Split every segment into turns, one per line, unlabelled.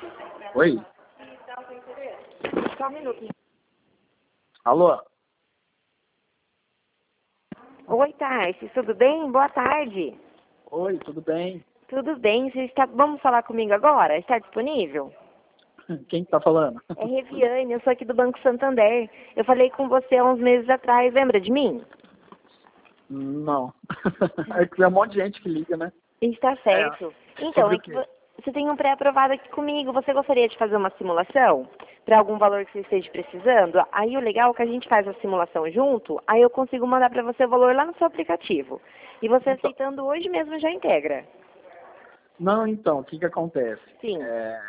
Oi?
Só um minuto.
Alô?
Oi, Tarsi, tudo bem? Boa tarde.
Oi, tudo bem?
Tudo bem? Vamos falar comigo agora? Está disponível?
Quem que tá falando?
É Reviane, eu sou aqui do Banco Santander. Eu falei com você há uns meses atrás, lembra de mim?
Não. É que é um monte de gente que liga, né?
Está certo. Então,
Sobre
é
o
que
quê?
você tem um pré-aprovado aqui comigo. Você gostaria de fazer uma simulação para algum valor que você esteja precisando? Aí o legal é que a gente faz a simulação junto, aí eu consigo mandar para você o valor lá no seu aplicativo. E você
Então,
aceitando hoje mesmo já integra.
não, então, o que que acontece?
Sim,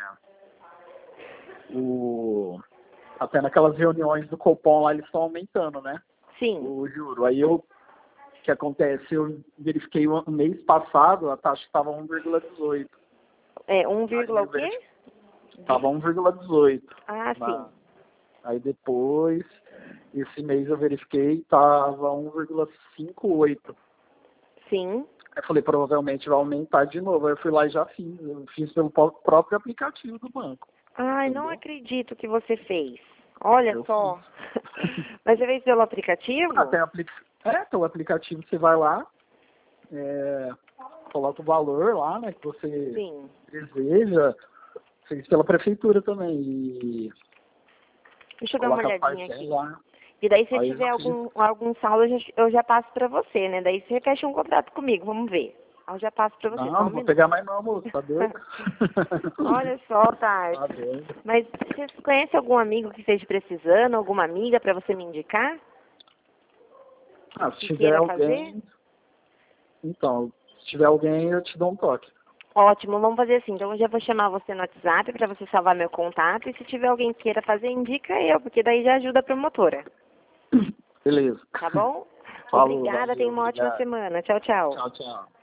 O... Até naquelas reuniões do Copom lá, eles estão aumentando, né?
sim.
O juro. Aí o que acontece? Eu verifiquei o mês passado, a taxa estava 1,18.
É 1,
Aí
o
eu
quê?
verifiquei, estava 1,18.
Ah, sim.
Aí depois, esse mês eu verifiquei, estava 1,58.
Sim.
Aí eu falei, provavelmente vai aumentar de novo. Aí eu fui lá e já fiz. Eu fiz pelo próprio aplicativo do banco.
Ai, não
Entendeu?
acredito que você fez. Olha
Eu fiz.
só. Mas você fez pelo
Ah,
aplicativo?
tem o aplicativo, você vai lá, é, coloca o valor lá, né, que você
Sim.
deseja. Fez pela prefeitura também. E
Deixa eu dar uma
coloca as
olhadinha
parcelas
aqui.
lá.
E daí, se
Aí eu
tiver
já fiz.
algum saldo, eu já passo pra você, né? Daí você fecha um contrato comigo, vamos ver. Aí eu já passo pra você,
Não,
só um
não vou
minuto.
pegar mais não, moço, tá doido?
Olha só,
Tá
Tarso.
doido.
Mas você conhece algum amigo que esteja precisando, alguma amiga pra você me indicar?
Ah, se
Que
tiver
queira fazer?
alguém, então, se tiver alguém, eu te dou um toque.
Ótimo, vamos fazer assim. Então eu já vou chamar você no WhatsApp pra você salvar meu contato. E se tiver alguém que queira fazer, indica eu, porque daí já ajuda a promotora.
Beleza.
Tá bom?
Falou,
Obrigada,
valeu,
tenha uma ótima
obrigado.
semana. Tchau, tchau.
Tchau, tchau.